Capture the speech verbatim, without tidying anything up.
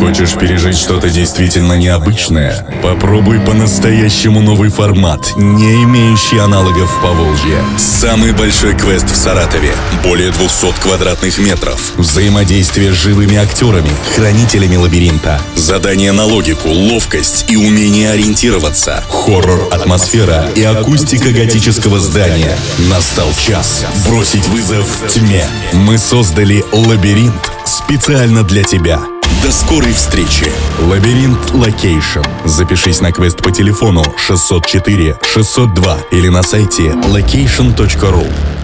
Хочешь пережить что-то действительно необычное? Попробуй по-настоящему новый формат, не имеющий аналогов в Поволжье. Самый большой квест в Саратове. Более двухсот квадратных метров. Взаимодействие с живыми актерами, хранителями лабиринта. Задания на логику, ловкость и умение ориентироваться. Хоррор, атмосфера и акустика готического здания. Настал час бросить вызов тьме. Мы создали лабиринт специально для тебя. До скорой встречи. Лабиринт Локейшн. Запишись на квест по телефону шестьсот четыре шестьсот два или на сайте локейшн точка ру.